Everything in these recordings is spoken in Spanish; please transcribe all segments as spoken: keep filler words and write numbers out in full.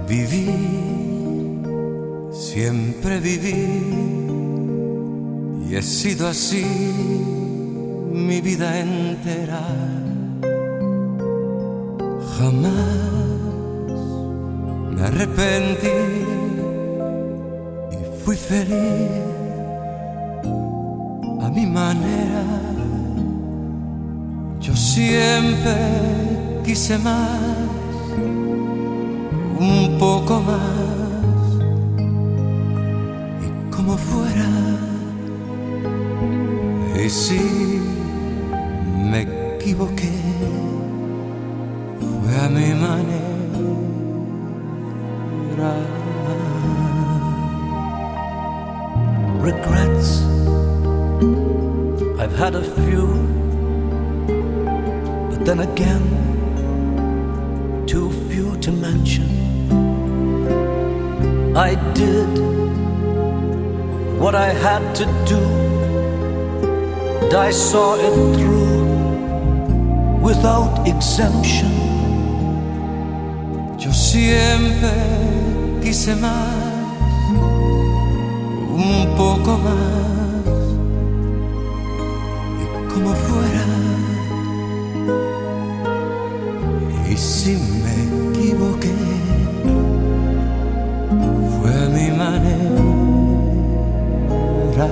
Viví, siempre viví, y he sido así mi vida entera. Jamás me arrepentí y fui feliz a mi manera. Yo siempre quise más, un poco más, y como fuera. Y si me equivoqué, fue a mi manera. Regrets, I've had a few, but then again, too few to mention. I did what I had to do, and I saw it through without exemption. Yo siempre quise más, un poco más, y como fuera. Y si me equivoqué, fue a mi manera.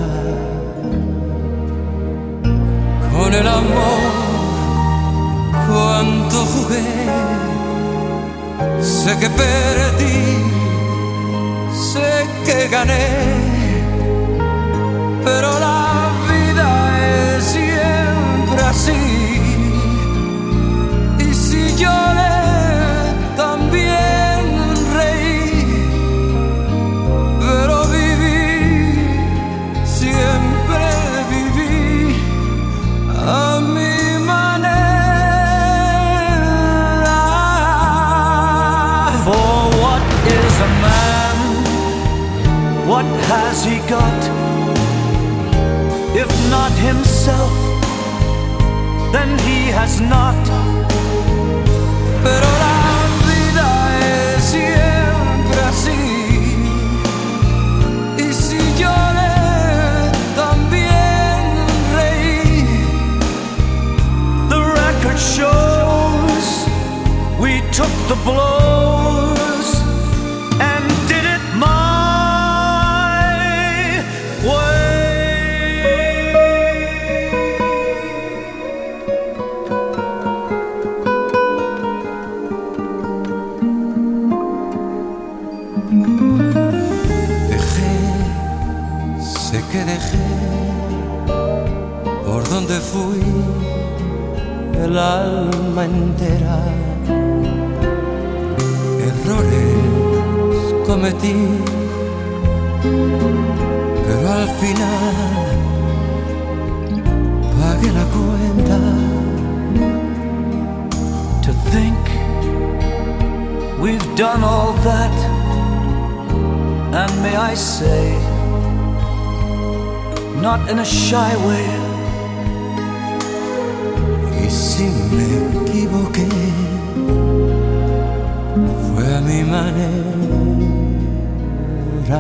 Con el amor, cuánto jugué, sé que perdí, sé que gané, pero la vida es siempre así. Y si lloré, también reí, pero viví, siempre viví a mi manera. For what is a man? What has he got? If not himself, then he has not. Pero la vida es siempre así. Y si lloré, también reí. The record shows we took the blows and did it my way. Dejé, sé que dejé, por donde fui, el alma entera. Errores cometí, pero al final pagué la cuenta. To think we've done all that, and may I say, not in a shy way. Y si me equivoqué, fue a mi manera.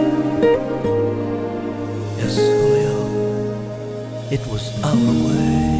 Yes, Julio, it was our way.